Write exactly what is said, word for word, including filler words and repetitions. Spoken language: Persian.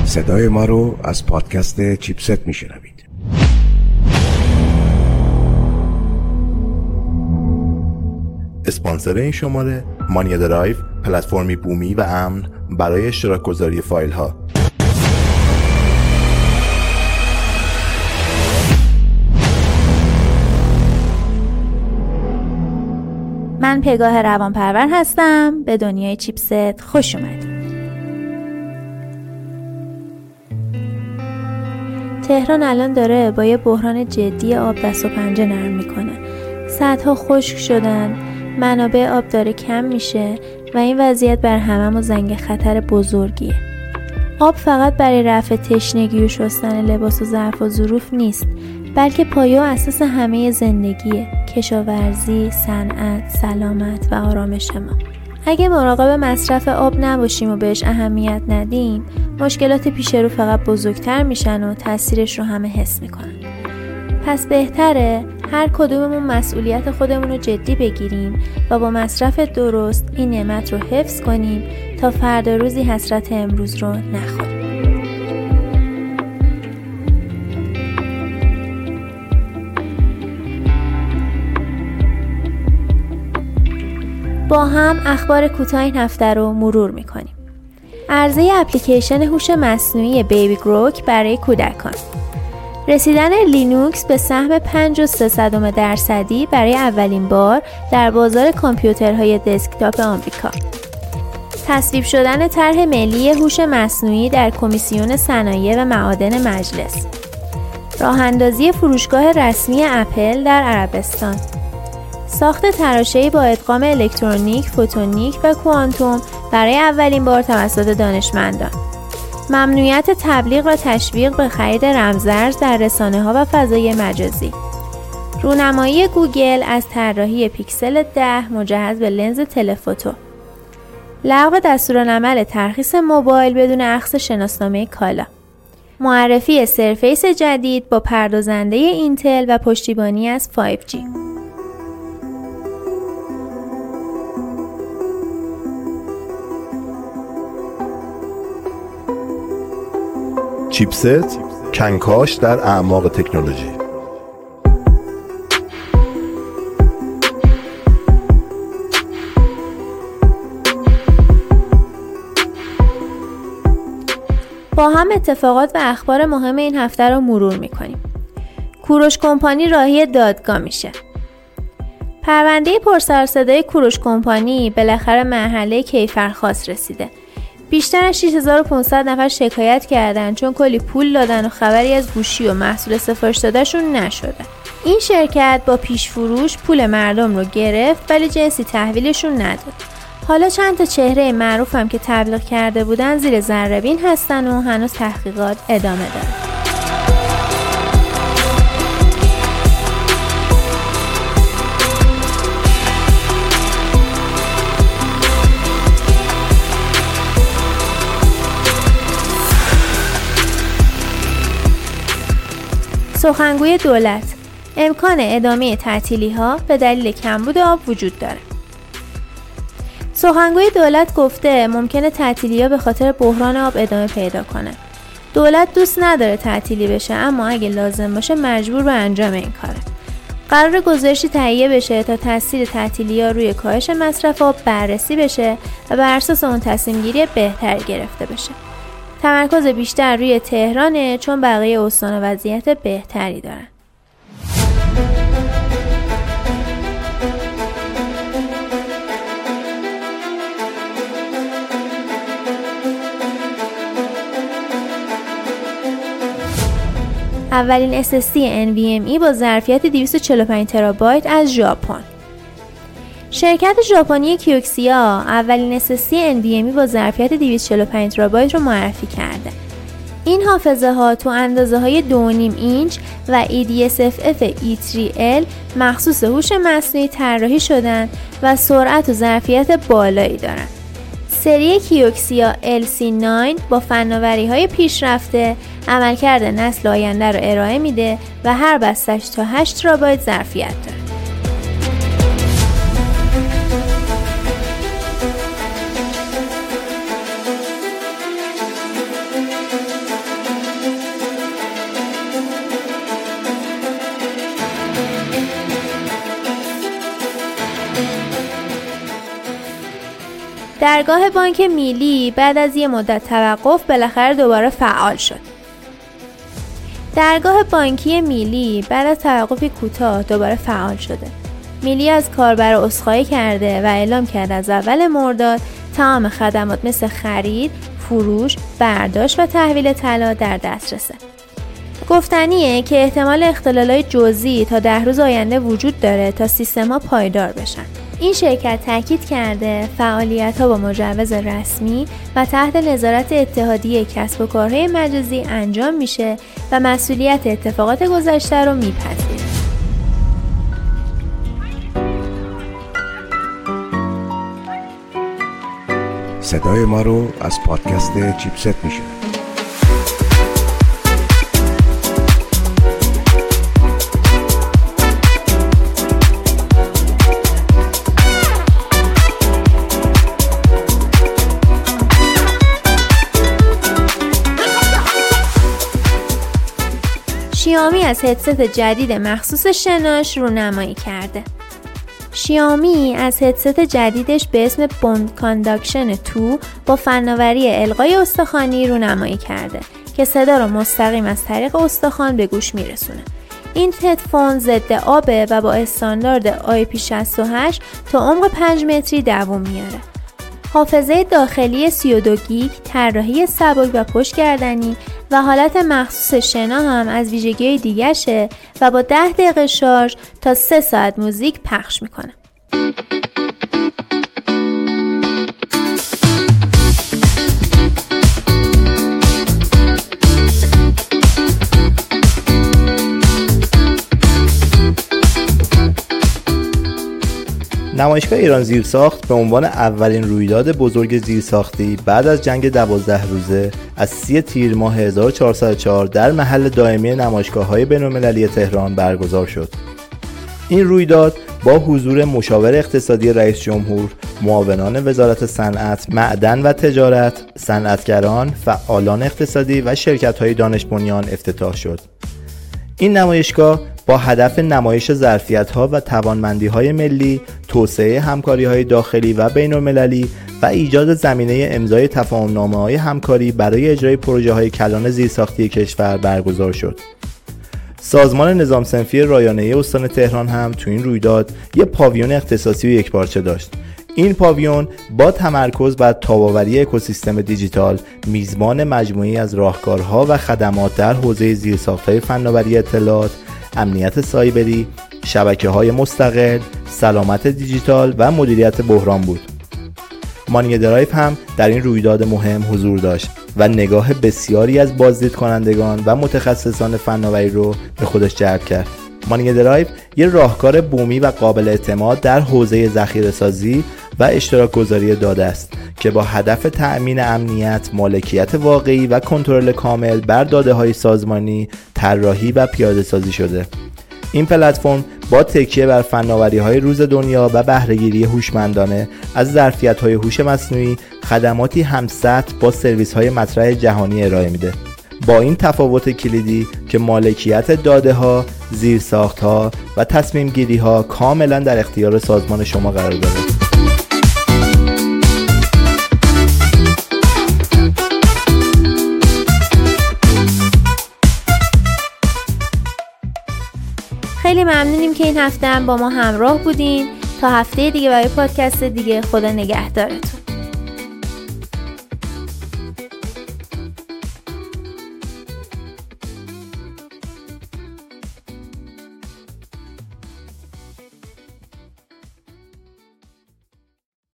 صدای ما رو از پادکست چیپست میشنوید. اسپانسر این شماره مانی درایو، پلتفرمی بومی و امن برای اشتراک گذاری فایل ها. من پگاه روانپرور هستم. به دنیای چیپست خوش اومدید. تهران الان داره با یه بحران جدی آب دست و پنجه نرم میکنه. سدها خشک شدن، منابع آب داره کم میشه و این وضعیت بر هممون زنگ خطر بزرگیه. آب فقط برای رفع تشنگی و شستن لباس و ظرف و ظروف نیست، بلکه پایه و اساس همه زندگیه، کشاورزی، صنعت، سلامت و آرامش ما. اگه مراقب مصرف آب نباشیم و بهش اهمیت ندیم، مشکلات پیش رو فقط بزرگتر میشن و تاثیرش رو همه حس میکنن. پس بهتره هر کدوممون مسئولیت خودمون رو جدی بگیریم و با مصرف درست این نعمت رو حفظ کنیم تا فردا روزی حسرت امروز رو نخوریم. با هم اخبار کوتاه این هفته رو مرور میکنیم. عرضه اپلیکیشن هوش مصنوعی بیبی گروک برای کودکان. رسیدن لینوکس به سهم پنج و سه صدم درصدی برای اولین بار در بازار کامپیوترهای دسکتاپ آمریکا. تصویب شدن طرح ملی هوش مصنوعی در کمیسیون صنایع و معادن مجلس. راه اندازی فروشگاه رسمی اپل در عربستان. ساخت تراشه‌ای با ادغام الکترونیک، فوتونیک و کوانتوم برای اولین بار توسط دانشمندان. ممنوعیت تبلیغ و تشویق به خرید رمزارز در رسانه‌ها و فضای مجازی. رونمایی گوگل از طراحی پیکسل ده مجهز به لنز تلفوتو. لغو دستورالعمل ترخیص موبایل بدون اخذ شناسنامه کالا. معرفی سرفیس جدید با پردازنده اینتل و پشتیبانی از فایو جی. چیپست، کنکاش در اعماق تکنولوژی. با هم اتفاقات و اخبار مهم این هفته رو مرور میکنیم. کوروش کمپانی راهی دادگاه میشه. پرونده پرسر صدای کوروش کمپانی بالاخره مرحله کیفرخواست رسیده. بیشتر از شش هزار و پانصد نفر شکایت کردن چون کلی پول دادن و خبری از گوشی و محصول سفارش دادهشون نشده. این شرکت با پیش فروش پول مردم رو گرفت ولی جنسی تحویلشون نداد. حالا چند تا چهره معروف هم که تبلیغ کرده بودن زیر ذره‌بین هستن و هنوز تحقیقات ادامه داره. سخنگوی دولت: امکان ادامه تعطیلی‌ها به دلیل کمبود آب وجود داره. سخنگوی دولت گفته ممکنه تعطیلی‌ها به خاطر بحران آب ادامه پیدا کنه. دولت دوست نداره تعطیلی بشه اما اگه لازم باشه مجبور به انجام این کاره. قرار گزارشی تهیه بشه تا تاثیر تعطیلی‌ها روی کاهش مصرف آب بررسی بشه و بر اساس اون تصمیم‌گیری بهتری گرفته بشه. تمرکز بیشتر روی تهرانه چون بقیه استان وضعیت بهتری دارن. اولین اس اس دی ان وی ام ای با ظرفیت دویست و چهل و پنج ترابایت از ژاپن. شرکت ژاپنی کیوکسیا اولین اس اس دی ان وی ام ای با ظرفیت دویست و چهل و پنج ترابایت رو معرفی کرده. این حافظه ها تو اندازه های دو و نیم اینچ و ای دی اس اف اف ای تری ال مخصوص هوش مصنوعی طراحی شدن و سرعت و ظرفیت بالایی دارن. سری کیوکسیا ال سی نه با فناوری‌های پیشرفته عملکرد نسل آینده رو ارائه میده و هر بستش تا هشت ترابایت ظرفیت داره. درگاه بانک میلی بعد از یه مدت توقف بالاخره دوباره فعال شد. درگاه بانکی میلی بعد از توقفی کوتاه دوباره فعال شده. میلی از کاربر عذرخواهی کرده و اعلام کرده از اول مرداد تمام خدمات مثل خرید، فروش، برداشت و تحویل طلا در دسترسه. گفتنیه که احتمال اختلالای جزئی تا ده روز آینده وجود داره تا سیستم‌ها پایدار بشن. این شرکت تاکید کرده فعالیت‌ها با مجوز رسمی و تحت نظارت اتحادیه کسب و کارهای مجازی انجام میشه و مسئولیت اتفاقات گذشته رو میپذیره. صدای ما رو از پادکست چیپست میشنوید. شیائومی از هدست جدید مخصوص شناش رونمایی کرده. شیائومی از هدست جدیدش به اسم بوند کانداکشن دو با فناوری القای استخوانی رونمایی کرده که صدا رو مستقیم از طریق استخوان به گوش میرسونه. این هدفون ضد آبه و با استاندارد آی پی شصت و هشت تا عمق پنج متری دوام میاره. حافظه داخلی سی و دو گیگ، طراحی سبک و پشت گردنی و حالت مخصوص شنا هم از ویژگی دیگرشه و با ده دقیقه شارژ تا سه ساعت موزیک پخش میکنه. نمایشگاه ایران زیرساخت به عنوان اولین رویداد بزرگ زیرساختی بعد از جنگ دوازده روزه از سی تیر ماه هزار و چهارصد و چهار در محل دائمی نمایشگاه‌های بین‌المللی تهران برگزار شد. این رویداد با حضور مشاور اقتصادی رئیس جمهور، معاونان وزارت صنعت، معدن و تجارت، صنعتگران، فعالان اقتصادی و شرکت‌های دانش بنیان افتتاح شد. این نمایشگاه با هدف نمایش ظرفیت‌ها و توانمندی‌های ملی، توسعه همکاری‌های داخلی و بین‌المللی و ایجاد زمینه امضای تفاهم‌نامه‌های همکاری برای اجرای پروژه‌های کلان زیرساختی کشور برگزار شد. سازمان نظام صنفی رایانه‌ای استان تهران هم تو این رویداد یک پاویون اختصاصی و یکپارچه داشت. این پاویون با تمرکز بر تاب‌آوری اکوسیستم دیجیتال میزبان مجموعه‌ای از راهکارها و خدمات در حوزه زیرساخت‌های فناوری اطلاعات، امنیت سایبری، شبکه‌های مستقل، سلامت دیجیتال و مدیریت بحران بود. مانی درایو هم در این رویداد مهم حضور داشت و نگاه بسیاری از بازدید کنندگان و متخصصان فناوری رو به خودش جلب کرد. مانی درایو یک راهکار بومی و قابل اعتماد در حوزه ذخیره‌سازی و اشتراک گذاری داده است که با هدف تأمین امنیت، مالکیت واقعی و کنترل کامل بر داده‌های سازمانی طراحی و پیاده سازی شده. این پلتفرم با تکیه بر فناوری‌های روز دنیا و بهره‌گیری هوشمندانه از ظرفیت‌های هوش مصنوعی خدماتی همسطح با سرویس‌های مطرح جهانی ارائه میده. با این تفاوت کلیدی که مالکیت داده‌ها، زیرساخت‌ها و تصمیم‌گیری‌ها کاملاً در اختیار سازمان شما قرار داره. خیلی ممنونیم که این هفته هم با ما همراه بودین. تا هفته دیگه برای پادکست دیگه، خدا نگهدارتون.